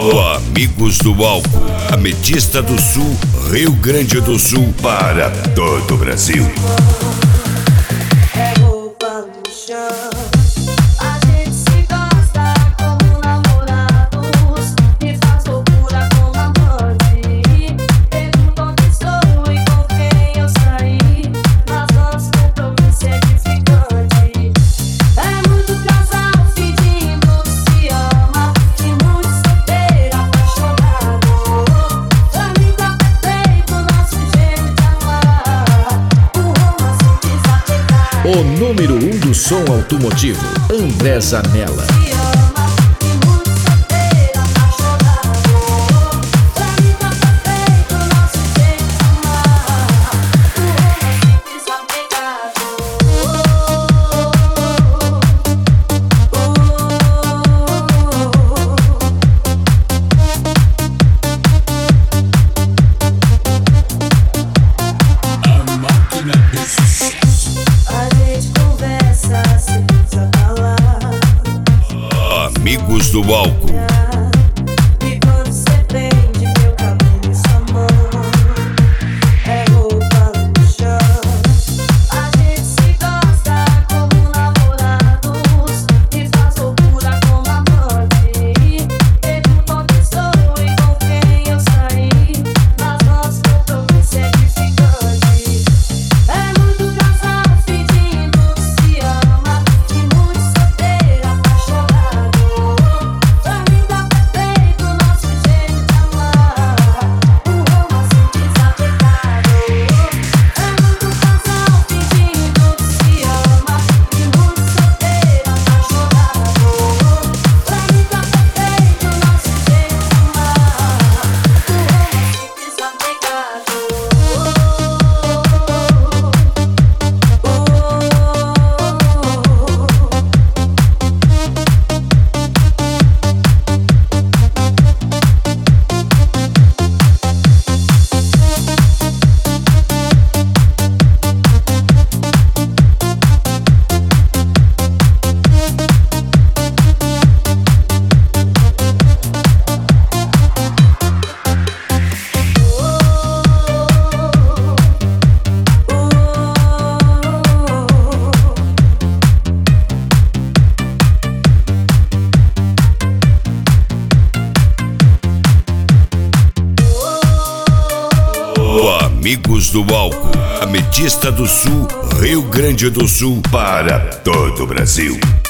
O Amigos do Álcool, Ametista do Sul, Rio Grande do Sul, para todo o Brasil. É roupa no chão. A gente se gosta como namorados e faz loucura com amante. Perguntam onde estou e com quem eu saí, mas nosso compromisso é edificante. É muito casal fingindo que se ama e muito solteiro apaixonado. Pra mim tá perfeito nosso jeito de amar. O romance desapegado. O número 1 do som automotivo, André Zanella. Se ama e muito solteiro apaixonado. Pra mim tá perfeito nosso jeito de amar. O romance desapegado. A gente conversa sem precisar falar. Amigos do Álcool, E quando cê prende meu cabelo em sua mão, é roupa no chão. A gente se gosta como namorados e faz loucura com amante. Perguntam onde estou e com quem eu saí, mas nosso compromisso é edificante. É muito casal fingindo que se ama e muito solteiro apaixonado. Pra mim tá perfeito nosso jeito de amar. O romance desapegado. É muito casal fingindo que se ama e muito solteiro apaixonado. Pra mim tá perfeito nosso jeito de amar. O Amigos do Álcool, Ametista do Sul, Rio Grande do Sul, para todo o Brasil.